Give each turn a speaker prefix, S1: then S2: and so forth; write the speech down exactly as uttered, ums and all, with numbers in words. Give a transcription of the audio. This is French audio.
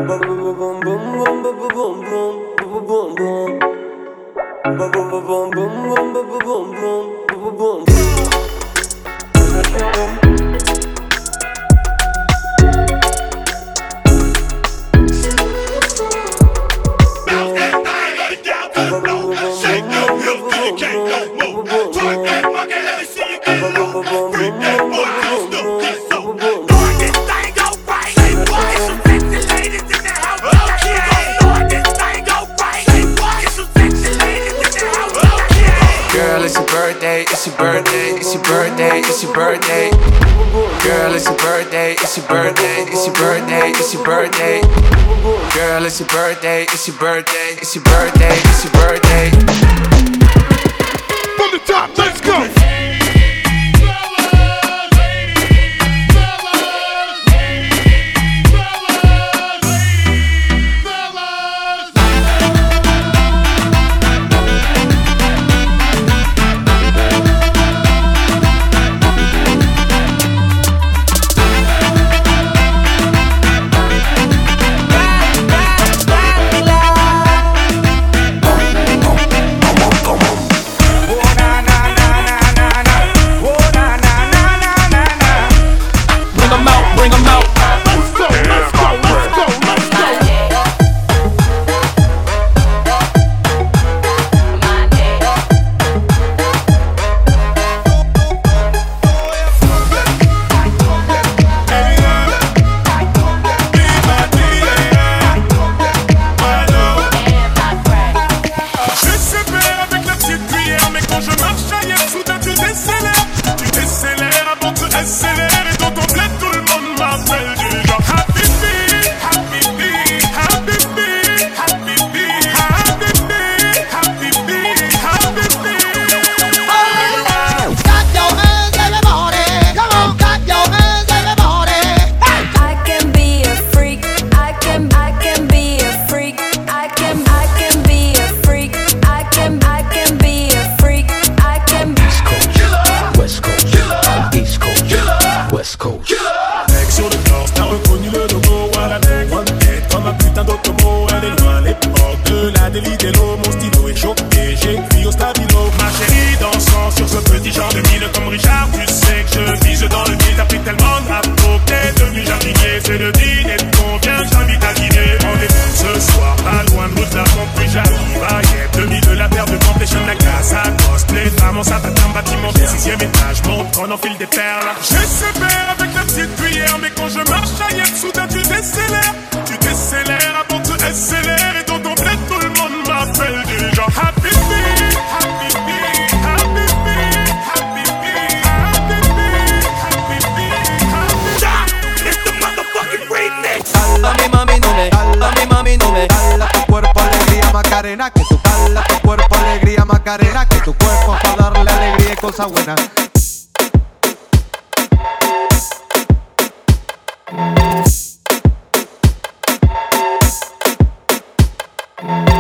S1: It's your birthday, it's your birthday, it's your birthday. Girl, it's your birthday, it's your birthday, it's your birthday, it's your birthday. Girl, it's your birthday, it's your birthday, it's your birthday, it's your birthday.
S2: From the top, let's go.
S3: On enfile des perles. J'espère avec la petite cuillère, mais quand je marche ailleurs, soudain tu décélères. Tu décélères avant de accélérer. Et dans ton bled, tout le monde m'appelle déjà Happy Bee, Happy Bee, Happy Bee, Happy Bee, Happy Bee, Happy Bee, Happy Bee. It's the motherfucking remix.
S4: Dala mi mami no me, dala mi mami no me. Dala tu cuerpo alegría Macarena, que tu dala tu cuerpo alegría Macarena, que tu cuerpo para darle alegría y cosas buenas.
S5: Thank you.